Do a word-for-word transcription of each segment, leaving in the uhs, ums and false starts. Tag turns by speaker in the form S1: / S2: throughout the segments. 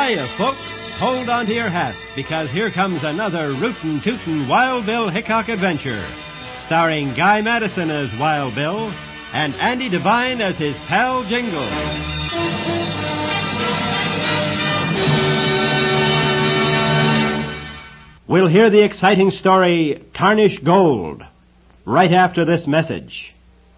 S1: Hiya, folks. Hold on to your hats, because here comes another rootin' tootin' Wild Bill Hickok adventure, starring Guy Madison as Wild Bill and Andy Devine as his pal Jingles. We'll hear the exciting story, Tarnish Gold, right after this message.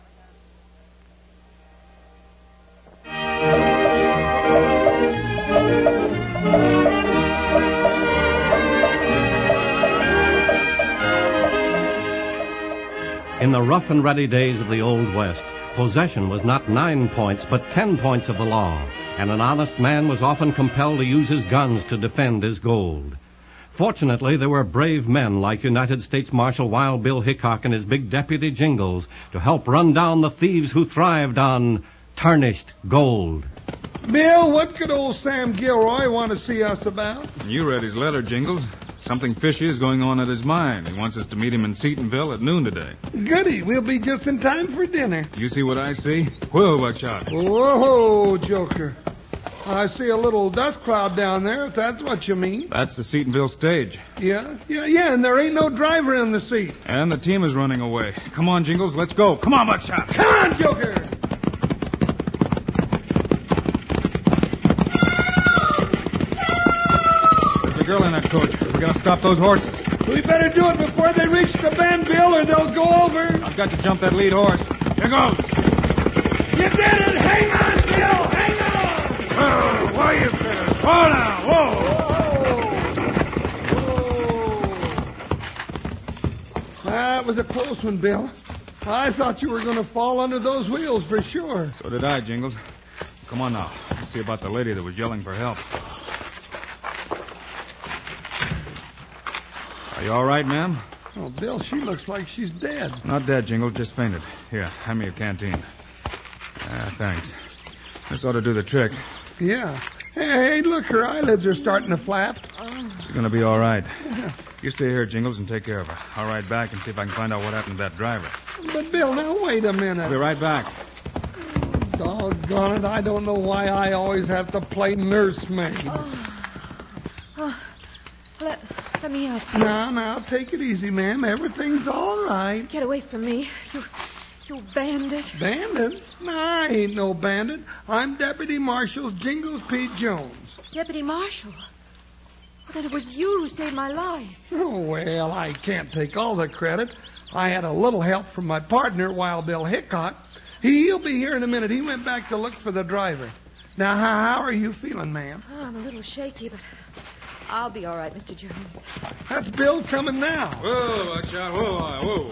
S1: In the rough and ready days of the Old West, possession was not nine points, but ten points of the law, and an honest man was often compelled to use his guns to defend his gold. Fortunately, there were brave men like United States Marshal Wild Bill Hickok and his big deputy Jingles to help run down the thieves who thrived on tarnished gold.
S2: Bill, what could old Sam Gilroy want to see us about?
S3: You read his letter, Jingles. Something fishy is going on at his mine. He wants us to meet him in Seatonville at noon today.
S2: Goody. We'll be just in time for dinner.
S3: You see what I see? Whoa, Buckshot.
S2: Whoa, Joker. I see a little dust cloud down there, if that's what you mean.
S3: That's the Seatonville stage.
S2: Yeah, yeah, yeah, and there ain't no driver in the seat.
S3: And the team is running away. Come on, Jingles, let's go. Come on, Buckshot.
S2: Come on, Joker.
S3: There's a girl in that coach. We gotta stop those horses.
S2: We better do it before they reach the bend, Bill, or they'll go over.
S3: I've got to jump that lead horse. Here goes.
S2: You did it! Hang on, Bill! Hang on!
S3: Oh, why you there? Hold on! Whoa!
S2: Whoa! That was a close one, Bill. I thought you were going to fall under those wheels for sure.
S3: So did I, Jingles. Come on now. Let's see about the lady that was yelling for help. Are you all right, ma'am?
S2: Oh, Bill, she looks like she's dead.
S3: Not dead, Jingle. Just fainted. Here, hand me your canteen. Ah, thanks. This ought to do the trick.
S2: Yeah. Hey, hey, look, her eyelids are starting to flap.
S3: She's going to be all right. You stay here, Jingles, and take care of her. I'll ride back and see if I can find out what happened to that driver.
S2: But, Bill, now, wait a minute.
S3: I'll be right back.
S2: Doggone it, I don't know why I always have to play nursemaid.
S4: Oh. Oh. Let, let me help you.
S2: Now, now, take it easy, ma'am. Everything's all right.
S4: Get away from me. You, you bandit.
S2: Bandit? No, I ain't no bandit. I'm Deputy Marshal Jingles P. Jones.
S4: Deputy Marshal? Well, then it was you who saved my life.
S2: Oh, well, I can't take all the credit. I had a little help from my partner, Wild Bill Hickok. He'll be here in a minute. He went back to look for the driver. Now, how, how are you feeling, ma'am?
S4: Oh, I'm a little shaky, but I'll be all right, Mister Jones.
S2: That's Bill coming now.
S3: Whoa, Buckshot. Whoa, whoa.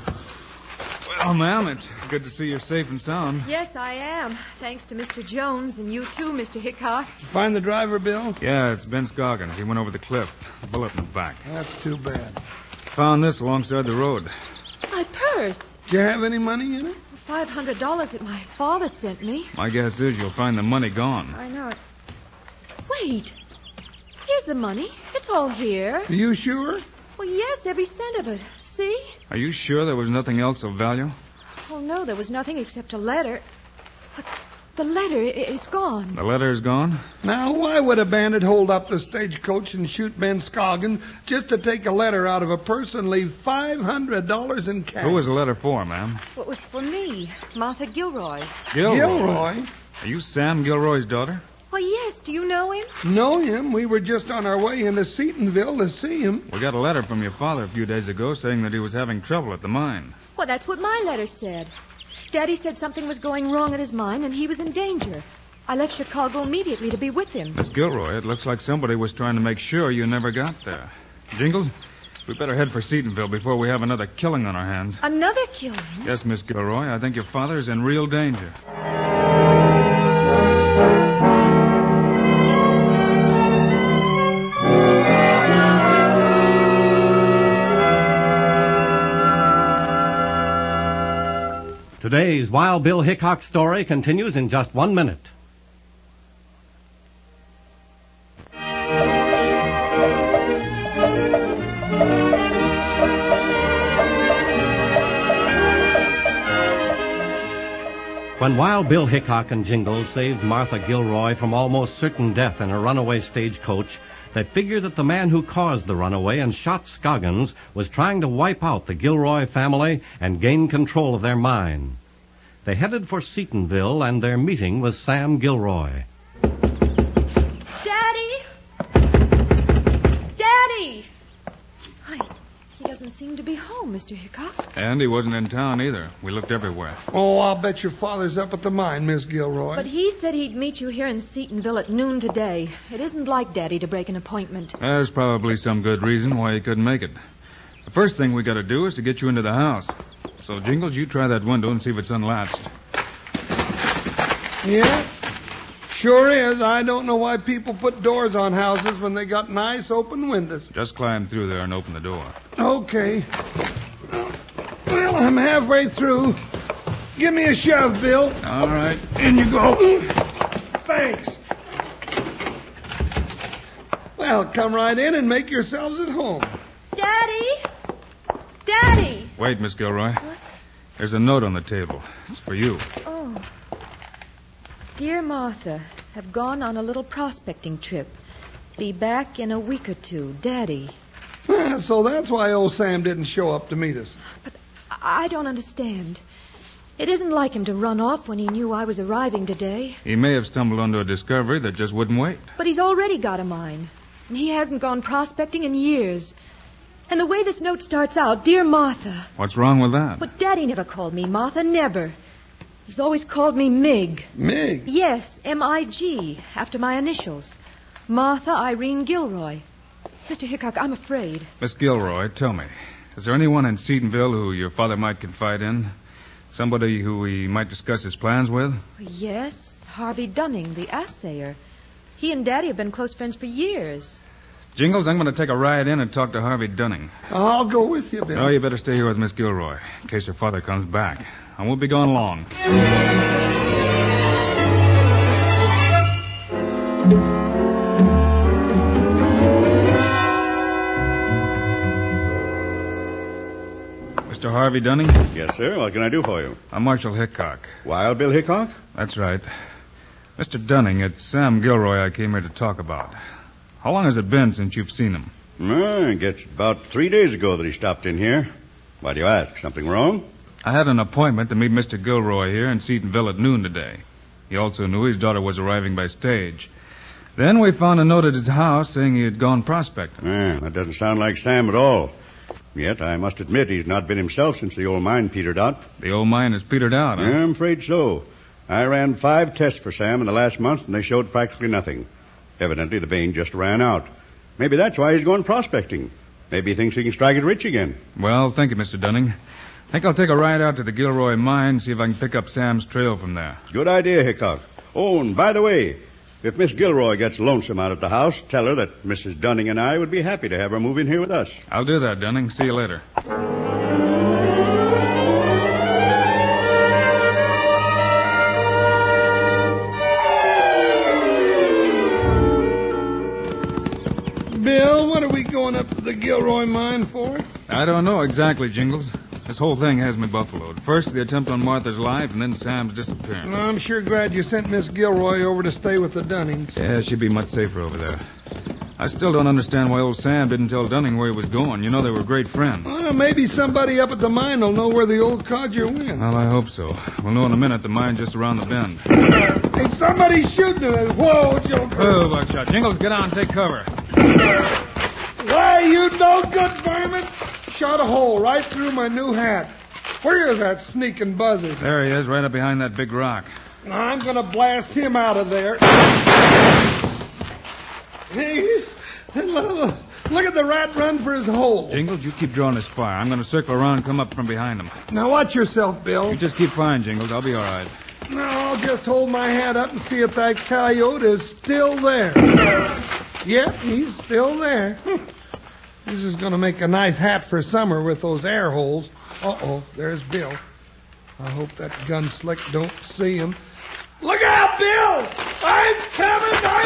S3: Well, ma'am, it's good to see you're safe and sound.
S4: Yes, I am. Thanks to Mister Jones and you too, Mister Hickok.
S2: Find the driver, Bill?
S3: Yeah, it's Ben Scoggins. He went over the cliff. Bullet in the back.
S2: That's too bad.
S3: Found this alongside the road.
S4: My purse.
S2: Do you have any money in it?
S4: Five hundred dollars that my father sent me.
S3: My guess is you'll find the money gone.
S4: I know it. Wait. Here's the money. It's all here.
S2: Are you sure?
S4: Well, yes, every cent of it. See?
S3: Are you sure there was nothing else of value?
S4: Oh, no, there was nothing except a letter. But the letter, it, it's gone.
S3: The letter is gone?
S2: Now, why would a bandit hold up the stagecoach and shoot Ben Scoggins just to take a letter out of a purse and leave five hundred dollars in cash?
S3: Who was the letter for, ma'am?
S4: What was for me? Martha Gilroy.
S3: Gilroy?
S2: Gilroy?
S3: Are you Sam Gilroy's daughter?
S4: Well, yes. Do you know him?
S2: Know him? We were just on our way into Seatonville to see him.
S3: We got a letter from your father a few days ago saying that he was having trouble at the mine.
S4: Well, that's what my letter said. Daddy said something was going wrong at his mine and he was in danger. I left Chicago immediately to be with him.
S3: Miss Gilroy, it looks like somebody was trying to make sure you never got there. Jingles, we better head for Seatonville before we have another killing on our hands.
S4: Another killing?
S3: Yes, Miss Gilroy, I think your father is in real danger.
S1: Today's Wild Bill Hickok story continues in just one minute. When Wild Bill Hickok and Jingles saved Martha Gilroy from almost certain death in a runaway stagecoach, they figured that the man who caused the runaway and shot Scoggins was trying to wipe out the Gilroy family and gain control of their mine. They headed for Seatonville, and their meeting was Sam Gilroy.
S4: Daddy! Daddy! Hi. He doesn't seem to be home, Mister Hickok.
S3: And he wasn't in town either. We looked everywhere.
S2: Oh, I'll bet your father's up at the mine, Miss Gilroy.
S4: But he said he'd meet you here in Seatonville at noon today. It isn't like Daddy to break an appointment.
S3: There's probably some good reason why he couldn't make it. The first thing we got to do is to get you into the house. So, Jingles, you try that window and see if it's unlatched.
S2: Yeah? Sure is. I don't know why people put doors on houses when they got nice open windows.
S3: Just climb through there and open the door.
S2: Okay. Well, I'm halfway through. Give me a shove, Bill.
S3: All right.
S2: In you go. Thanks. Well, come right in and make yourselves at home.
S4: Daddy! Daddy!
S3: Wait, Miss Gilroy. There's a note on the table. It's for you.
S4: Oh. Dear Martha, have gone on a little prospecting trip. Be back in a week or two. Daddy.
S2: So that's why old Sam didn't show up to meet us.
S4: But I don't understand. It isn't like him to run off when he knew I was arriving today.
S3: He may have stumbled onto a discovery that just wouldn't wait.
S4: But he's already got a mine. And he hasn't gone prospecting in years. And the way this note starts out, Dear Martha.
S3: What's wrong with that?
S4: But Daddy never called me Martha, never. He's always called me Mig.
S2: Mig?
S4: Yes, M I G, after my initials. Martha Irene Gilroy. Mister Hickok, I'm afraid.
S3: Miss Gilroy, tell me, is there anyone in Seatonville who your father might confide in? Somebody who he might discuss his plans with?
S4: Yes, Harvey Dunning, the assayer. He and Daddy have been close friends for years.
S3: Jingles, I'm going to take a ride in and talk to Harvey Dunning.
S2: I'll go with you, Bill.
S3: No, you better stay here with Miss Gilroy, in case her father comes back. I won't be gone long. Mister Harvey Dunning?
S5: Yes, sir. What can I do for you?
S3: I'm Marshal Hickok.
S5: Wild Bill Hickok?
S3: That's right. Mister Dunning, it's Sam Gilroy I came here to talk about. How long has it been since you've seen him?
S5: Uh, I guess about three days ago that he stopped in here. Why do you ask? Something wrong?
S3: I had an appointment to meet Mister Gilroy here in Seatonville at noon today. He also knew his daughter was arriving by stage. Then we found a note at his house saying he had gone prospecting.
S5: Ah, that doesn't sound like Sam at all. Yet I must admit he's not been himself since the old mine petered out.
S3: The old mine has petered out, huh?
S5: Yeah, I'm afraid so. I ran five tests for Sam in the last month, and they showed practically nothing. Evidently, the vein just ran out. Maybe that's why he's going prospecting. Maybe he thinks he can strike it rich again.
S3: Well, thank you, Mister Dunning. I think I'll take a ride out to the Gilroy mine and see if I can pick up Sam's trail from there.
S5: Good idea, Hickok. Oh, and by the way, if Miss Gilroy gets lonesome out at the house, tell her that Missus Dunning and I would be happy to have her move in here with us.
S3: I'll do that, Dunning. See you later.
S2: Bill, what are we going up to the Gilroy mine for?
S3: I don't know exactly, Jingles. This whole thing has me buffaloed. First, the attempt on Martha's life, and then Sam's disappearance.
S2: Well, I'm sure glad you sent Miss Gilroy over to stay with the Dunnings.
S3: Yeah, she'd be much safer over there. I still don't understand why old Sam didn't tell Dunning where he was going. You know they were great friends.
S2: Well, maybe somebody up at the mine will know where the old codger went.
S3: Well, I hope so. We'll know in a minute. The mine's just around the bend.
S2: Hey, somebody's shooting at us. Whoa, Joker.
S3: Oh, Buckshot. Jingles, get on. Take cover.
S2: Why, you no good vermin. Shot a hole right through my new hat. Where is that sneaking buzzard?
S3: There he is, right up behind that big rock.
S2: I'm going to blast him out of there. Hey, look, look at the rat run for his hole.
S3: Jingles, you keep drawing this fire. I'm going to circle around and come up from behind him.
S2: Now watch yourself, Bill.
S3: You just keep firing, Jingles. I'll be all right.
S2: No, I'll just hold my hat up and see if that coyote is still there. Yep, he's still there. This is going to make a nice hat for summer with those air holes. Uh-oh, there's Bill. I hope that gun slick don't see him. Look out, Bill! I'm coming! I'm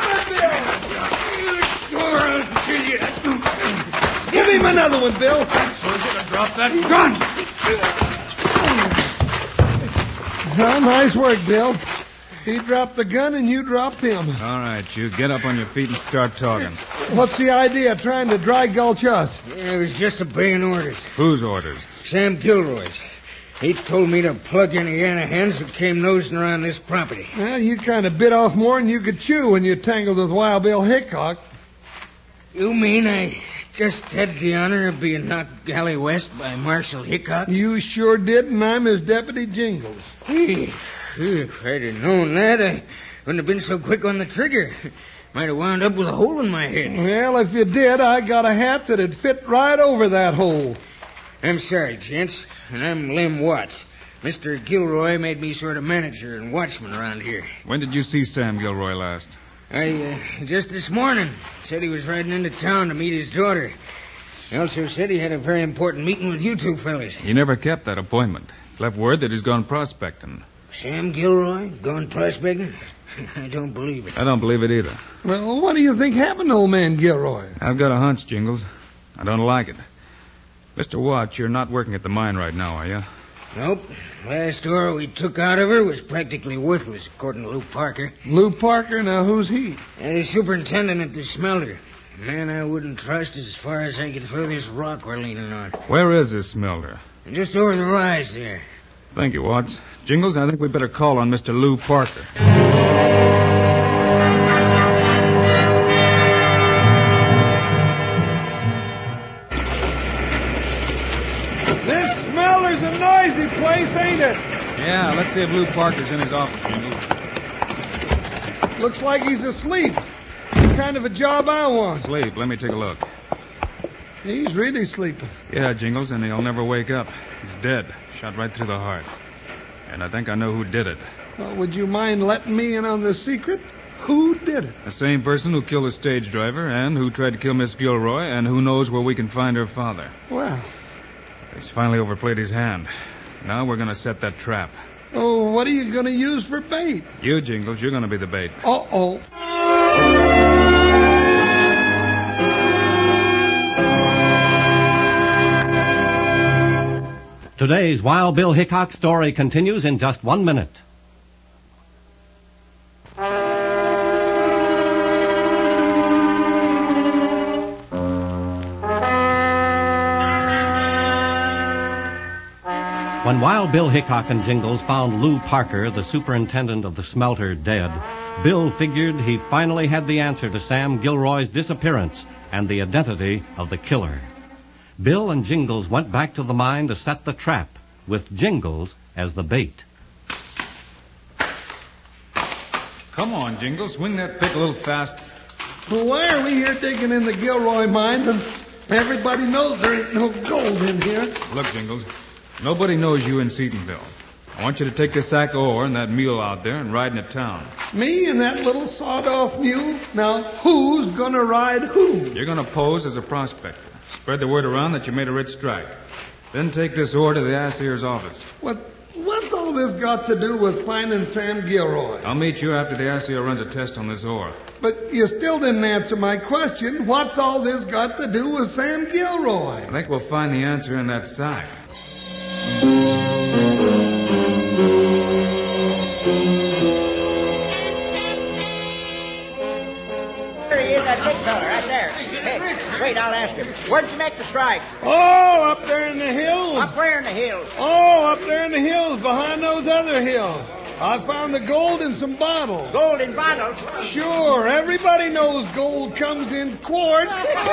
S2: coming, Bill! Give him another one, Bill.
S3: So he's going to drop that gun.
S2: Well, nice work, Bill. He dropped the gun and you dropped him.
S3: All right, you get up on your feet and start talking.
S2: What's the idea, trying to dry gulch us?
S6: Yeah, it was just obeying orders.
S3: Whose orders?
S6: Sam Gilroy's. He told me to plug any Yanahans that came nosing around this property.
S2: Well, you kind of bit off more than you could chew when you tangled with Wild Bill Hickok.
S6: You mean I just had the honor of being knocked galley west by Marshal Hickok?
S2: You sure did, and I'm his deputy Jingles.
S6: Hey, if I'd have known that, I wouldn't have been so quick on the trigger. Might have wound up with a hole in my head.
S2: Well, if you did, I got a hat that'd fit right over that hole.
S6: I'm sorry, gents, and I'm Lem Watts. Mister Gilroy made me sort of manager and watchman around here.
S3: When did you see Sam Gilroy last?
S6: I, uh, just this morning, said he was riding into town to meet his daughter. He also said he had a very important meeting with you two fellas.
S3: He never kept that appointment. Left word that he's gone prospecting.
S6: Sam Gilroy gone prospecting? I don't believe it.
S3: I don't believe it either.
S2: Well, what do you think happened to old man Gilroy?
S3: I've got a hunch, Jingles. I don't like it. Mister Watts, you're not working at the mine right now, are you?
S6: Nope. Last ore we took out of her was practically worthless, according to Lou Parker.
S2: Lou Parker? Now, who's he?
S6: And the superintendent at the smelter. A man I wouldn't trust as far as I could throw this rock we're leaning on.
S3: Where is this smelter?
S6: Just over the rise there.
S3: Thank you, Watts. Jingles, I think we better call on Mister Lou Parker.
S2: This smelter's a noisy place, ain't it?
S3: Yeah, let's see if Lou Parker's in his office, Jingles.
S2: Looks like he's asleep. The kind of a job I want.
S3: Sleep. Let me take a look.
S2: He's really sleeping.
S3: Yeah, Jingles, and he'll never wake up. He's dead. Shot right through the heart. And I think I know who did it.
S2: Well, would you mind letting me in on the secret? Who did it?
S3: The same person who killed the stage driver and who tried to kill Miss Gilroy and who knows where we can find her father.
S2: Well.
S3: He's finally overplayed his hand. Now we're going to set that trap.
S2: Oh, what are you going to use for bait?
S3: You, Jingles, you're going to be the bait.
S2: Uh-oh.
S1: Today's Wild Bill Hickok story continues in just one minute. When Wild Bill Hickok and Jingles found Lou Parker, the superintendent of the smelter, dead, Bill figured he finally had the answer to Sam Gilroy's disappearance and the identity of the killer. Bill and Jingles went back to the mine to set the trap, with Jingles as the bait.
S3: Come on, Jingles. Swing that pick a little fast.
S2: Well, why are we here digging in the Gilroy mine when everybody knows there ain't no gold in here?
S3: Look, Jingles, nobody knows you in Seatonville. I want you to take this sack of ore and that mule out there and ride into town.
S2: Me and that little sawed-off mule? Now, who's gonna ride who?
S3: You're going to pose as a prospector. Spread the word around that you made a rich strike. Then take this ore to the assayer's office.
S2: What? What's all this got to do with finding Sam Gilroy?
S3: I'll meet you after the assayer runs a test on this ore.
S2: But you still didn't answer my question. What's all this got to do with Sam Gilroy?
S3: I think we'll find the answer in that sack.
S7: There he is, that big fella, right there. Hey, wait, I'll ask him. Where'd you make the strike?
S2: Oh, up there in the hills.
S7: Up where in the hills?
S2: Oh, up there in the hills, behind those other hills. I found the gold in some bottles.
S7: Gold in bottles?
S2: Sure, everybody knows gold comes in quartz.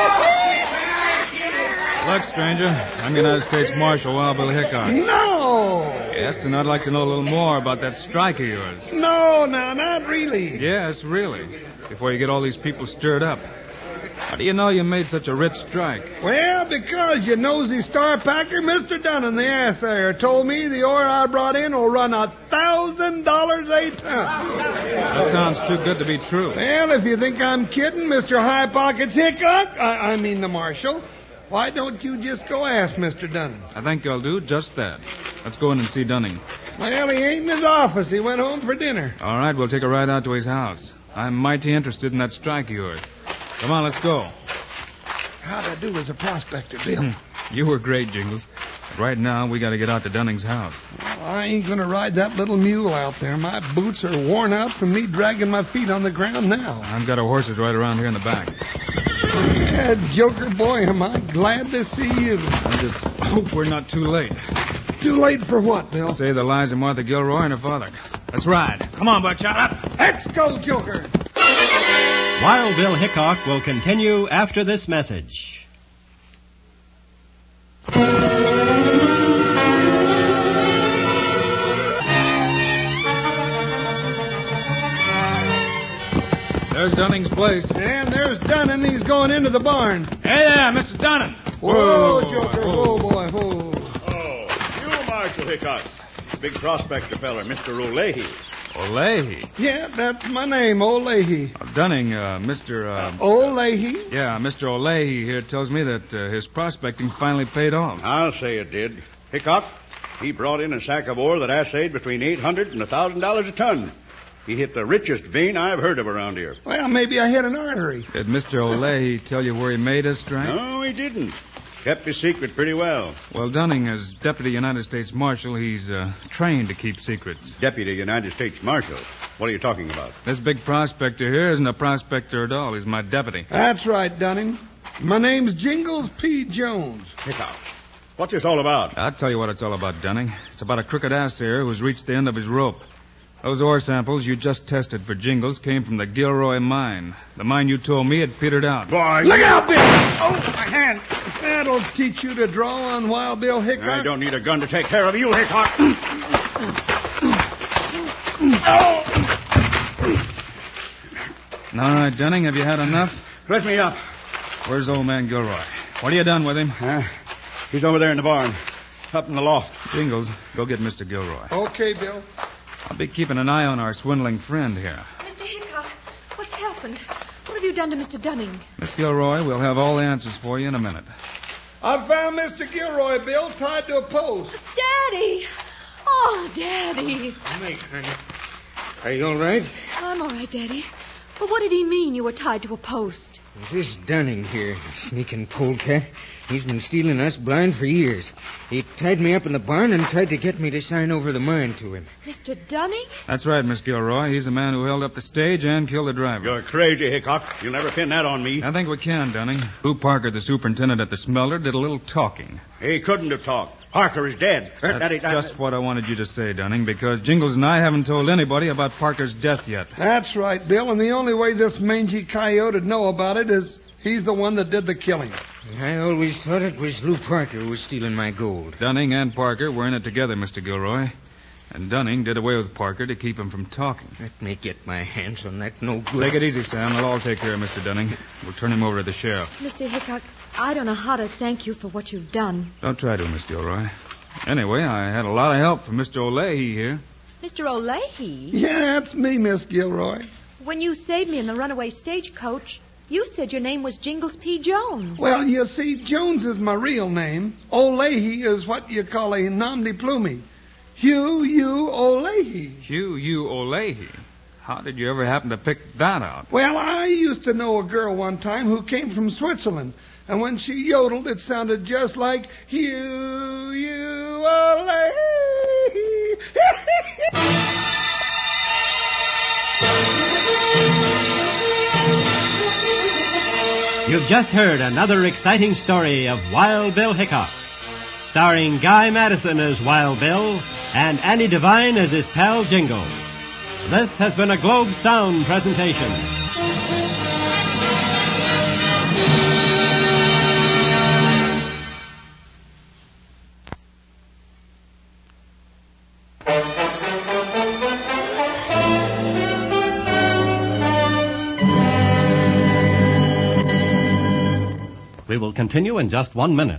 S3: Look, stranger, I'm United States Marshal Wild Bill Hickok.
S2: No!
S3: Yes, and I'd like to know a little more about that strike of yours.
S2: No, no, not really.
S3: Yes, really. Before you get all these people stirred up. How do you know you made such a rich strike?
S2: Well, because you nosy star packer, Mister Dunham, the assayer, told me the ore I brought in will run a thousand dollars a ton.
S3: That sounds too good to be true.
S2: Well, if you think I'm kidding, Mister High Pockets Hickok, I, I mean the marshal, why don't you just go ask Mister Dunham?
S3: I think I'll do just that. Let's go in and see Dunning.
S2: Well, he ain't in his office. He went home for dinner.
S3: All right, we'll take a ride out to his house. I'm mighty interested in that strike of yours. Come on, let's go.
S2: How'd I do as a prospector, Bill?
S3: You were great, Jingles. Right now, we got to get out to Dunning's house.
S2: Well, I ain't going to ride that little mule out there. My boots are worn out from me dragging my feet on the ground now.
S3: I've got our horses right around here in the back.
S2: Yeah, Joker boy, am I glad to see you.
S3: I just hope we're not too late.
S2: Too late for what, Bill?
S3: Save the lives of Martha Gilroy and her father. Let's ride. Come on, Buckshot, up.
S2: Let's go, Joker.
S8: Wild Bill Hickok will continue after this message.
S3: There's Dunning's place.
S2: And there's Dunning. He's going into the barn.
S3: Hey there, Mister Dunning.
S2: Whoa, Joker. Whoa, boy. Whoa.
S5: Oh, you, Marshal Hickok. Big prospector feller, Mister O'Leahy.
S3: O'Leahy.
S2: Yeah, that's my name, O'Leahy.
S3: Uh, Dunning, uh, Mister Uh,
S2: O'Leahy?
S3: yeah, Mister O'Leahy here tells me that uh, his prospecting finally paid off.
S5: I'll say it did. Hickok, he brought in a sack of ore that assayed between eight hundred and one thousand dollars a ton. He hit the richest vein I've heard of around here.
S2: Well, maybe I hit an artery.
S3: Did Mister O'Leahy tell you where he made his strike?
S5: No, he didn't. Kept his secret pretty well.
S3: Well, Dunning, as Deputy United States Marshal, he's uh, trained to keep secrets.
S5: Deputy United States Marshal. What are you talking about?
S3: This big prospector here isn't a prospector at all. He's my deputy.
S2: That's right, Dunning. My name's Jingles P. Jones.
S5: Hickok, what's this all about?
S3: I'll tell you what it's all about, Dunning. It's about a crooked ass here who's reached the end of his rope. Those ore samples you just tested for Jingles came from the Gilroy mine. The mine you told me had petered out.
S5: Boy,
S2: Look out, Bill! Oh, my hand. That'll teach you to draw on Wild Bill Hickok.
S5: I don't need a gun to take care of you, Hickok.
S3: All right, Dunning, have you had enough?
S5: Let me up.
S3: Where's old man Gilroy? What have you done with him?
S5: Uh, he's over there in the barn. Up in the loft.
S3: Jingles, go get Mister Gilroy.
S2: Okay, Bill.
S3: I'll be keeping an eye on our swindling friend here.
S4: Mister Hickok, what's happened? What have you done to Mister Dunning?
S3: Miss Gilroy, we'll have all the answers for you in a minute.
S2: I found Mister Gilroy, Bill, tied to a post.
S4: Daddy! Oh, Daddy.
S6: Mate, honey. Are you all right?
S4: I'm all right, Daddy. But what did he mean you were tied to a post?
S6: It's this Dunning here, sneaking polecat. He's been stealing us blind for years. He tied me up in the barn and tried to get me to sign over the mine to him.
S4: Mister Dunning?
S3: That's right, Miss Gilroy. He's the man who held up the stage and killed the driver.
S5: You're crazy, Hickok. You'll never pin that on me.
S3: I think we can, Dunning. Lou Parker, the superintendent at the smelter, did a little talking.
S5: He couldn't have talked. Parker is dead.
S3: That's just what I wanted you to say, Dunning, because Jingles and I haven't told anybody about Parker's death yet.
S2: That's right, Bill, and the only way this mangy coyote would know about it is he's the one that did the killing.
S6: I always thought it was Lou Parker who was stealing my gold.
S3: Dunning and Parker were in it together, Mister Gilroy. And Dunning did away with Parker to keep him from talking.
S6: Let me get my hands on that no good.
S3: Take it easy, Sam. We'll all take care of Mister Dunning. We'll turn him over to the sheriff.
S4: Mister Hickok, I don't know how to thank you for what you've done.
S3: Don't try to, Miss Gilroy. Anyway, I had a lot of help from Mister O'Leahy here.
S4: Mister O'Leahy?
S2: Yeah, that's me, Miss Gilroy.
S4: When you saved me in the runaway stagecoach, you said your name was Jingles P. Jones.
S2: Well, you see, Jones is my real name. O'Leahy is what you call a nom de plume. Hugh U. O'Leahy.
S3: Hugh U. O'Leahy? How did you ever happen to pick that out?
S2: Well, I used to know a girl one time who came from Switzerland. And when she yodeled, it sounded just like Hugh U. O'Leahy.
S8: You've just heard another exciting story of Wild Bill Hickok, starring Guy Madison as Wild Bill and Andy Devine as his pal Jingles. This has been a Globe Sound presentation.
S1: We will continue in just one minute.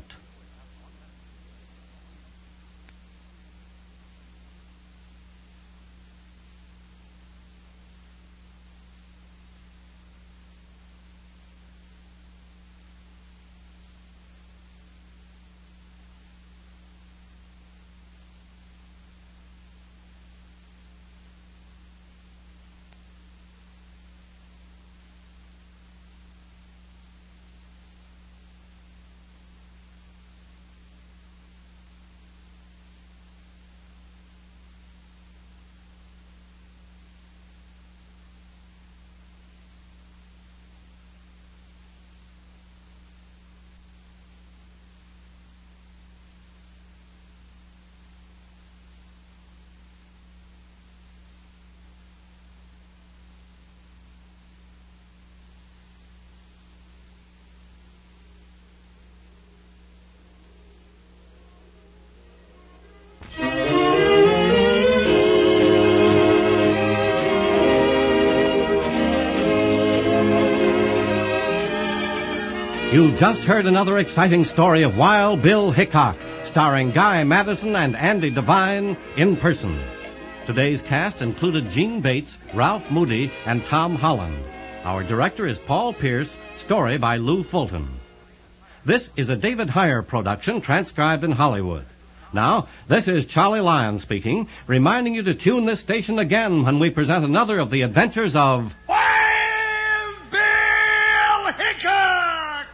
S1: You've just heard another exciting story of Wild Bill Hickok, starring Guy Madison and Andy Devine in person. Today's cast included Gene Bates, Ralph Moody, and Tom Holland. Our director is Paul Pierce, story by Lou Fulton. This is a David Heyer production transcribed in Hollywood. Now, this is Charlie Lyon speaking, reminding you to tune this station again when we present another of the adventures of
S2: Wild Bill Hickok!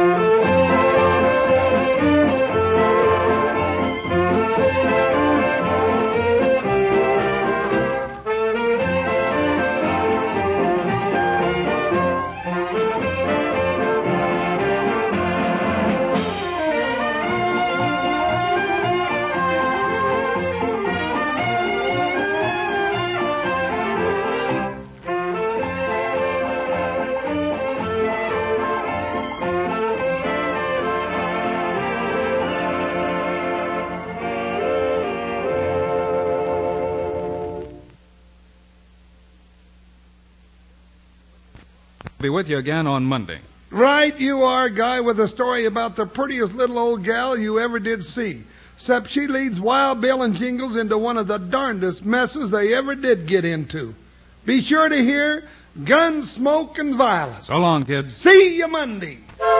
S3: Be with you again on Monday.
S2: Right you are, Guy, with a story about the prettiest little old gal you ever did see. Except she leads Wild Bill and Jingles into one of the darndest messes they ever did get into. Be sure to hear Gun, Smoke, and Violence.
S3: So long, kids.
S2: See you Monday.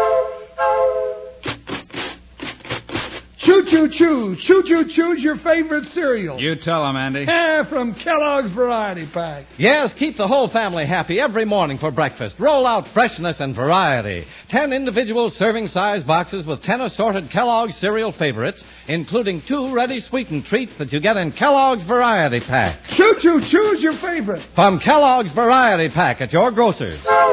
S2: Choo-choo-choo. Choo-choo-choo's your favorite cereal.
S3: You tell 'em, Andy.
S2: Yeah, from Kellogg's Variety Pack.
S1: Yes, keep the whole family happy every morning for breakfast. Roll out freshness and variety. Ten individual serving size boxes with ten assorted Kellogg's cereal favorites, including two ready sweetened treats that you get in Kellogg's Variety Pack.
S2: Choo-choo-choo's your favorite.
S1: From Kellogg's Variety Pack at your grocer's.